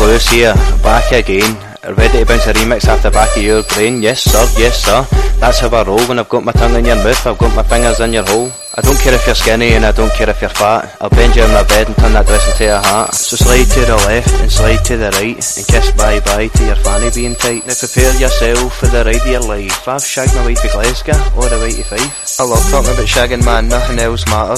Lewis here, back again. Ready to bounce a remix after back of your brain. Yes sir, yes sir. That's how I roll when I've got my tongue in your mouth, I've got my fingers in your hole. I don't care if you're skinny and I don't care if you're fat. I'll bend you on my bed and turn that dress into a hat. So slide to the left and slide to the right and kiss bye bye to your fanny being tight. Now prepare yourself for the ride of your life. I've shagged my way to Glasgow all the way to Fife. I love talking about shagging man, nothing else matters.